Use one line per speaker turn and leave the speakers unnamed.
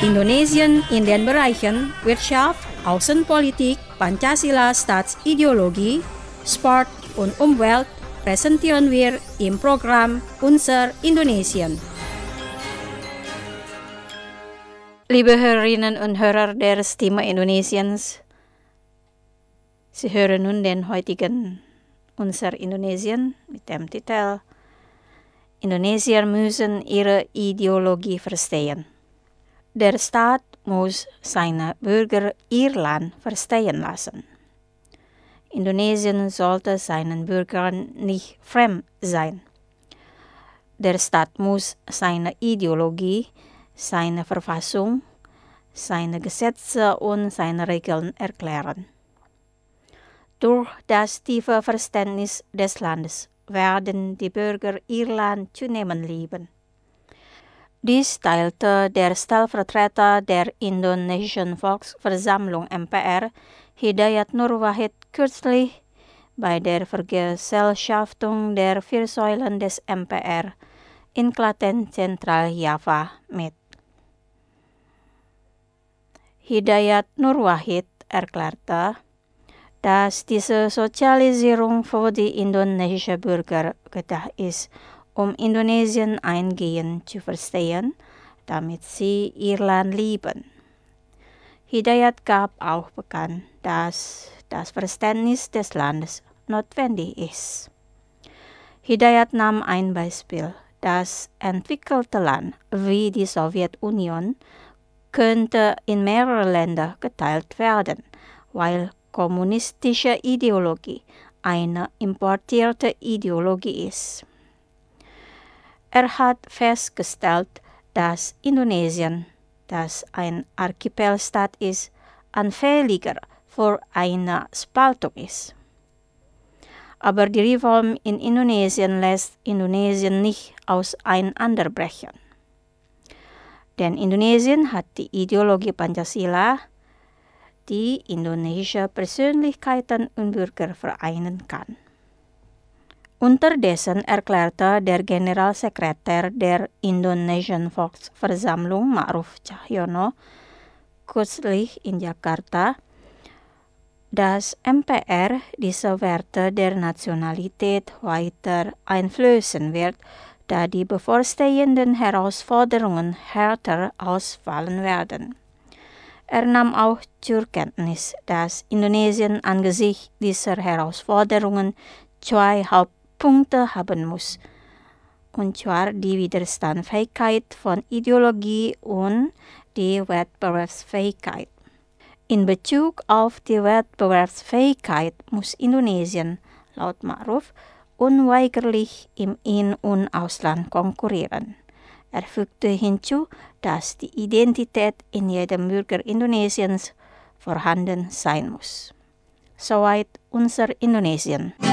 Indonesien in den Bereichen Wirtschaft, Außenpolitik, Pancasila Staatsideologie, Sport und Umwelt präsentieren wir im Programm Unser Indonesien. Liebe Hörerinnen und Hörer der Stimme Indonesiens, Sie hören nun den heutigen Unser Indonesien mit dem Titel Indonesier müssen ihre Ideologie verstehen. Der Staat muss seine Bürger ihr Land verstehen lassen. Indonesien sollte seinen Bürgern nicht fremd sein. Der Staat muss seine Ideologie, seine Verfassung, seine Gesetze und seine Regeln erklären. Durch das tiefe Verständnis des Landes werden die Bürger ihr Land zunehmend lieben. Dies teilte der Stellvertreter der Indonesischen Volksversammlung MPR, Hidayat Nur Wahid, kürzlich bei der Vergesellschaftung der 4 Säulen des MPR in Klaten, Zentral-Java mit. Hidayat Nur Wahid erklärte, dass diese Sozialisierung für die indonesischen Bürger gedacht ist, um Indonesien eingehend zu verstehen, damit sie ihr Land lieben. Hidayat gab auch bekannt, dass das Verständnis des Landes notwendig ist. Hidayat nahm ein Beispiel. Das entwickelte Land wie die Sowjetunion könnte in mehrere Länder geteilt werden, weil kommunistische Ideologie eine importierte Ideologie ist. Er hat festgestellt, dass Indonesien, das ein Archipelstaat ist, anfälliger für eine Spaltung ist. Aber die Reform in Indonesien lässt Indonesien nicht auseinanderbrechen. Denn Indonesien hat die Ideologie Pancasila, die indonesische Persönlichkeiten und Bürger vereinen kann. Unterdessen erklärte der Generalsekretär der Indonesischen Volksversammlung, Ma'ruf Cahyono, kürzlich in Jakarta, dass MPR diese Werte der Nationalität weiter einflößen wird, da die bevorstehenden Herausforderungen härter ausfallen werden. Er nahm auch zur Kenntnis, dass Indonesien angesichts dieser Herausforderungen 2 Hauptpunkte haben muss, und zwar die Widerstandsfähigkeit von Ideologie und die Wettbewerbsfähigkeit. In Bezug auf die Wettbewerbsfähigkeit muss Indonesien, laut Ma'ruf, unweigerlich im In- und Ausland konkurrieren. Er fügte hinzu, dass die Identität in jedem Bürger Indonesiens vorhanden sein muss. Soweit unser Indonesien.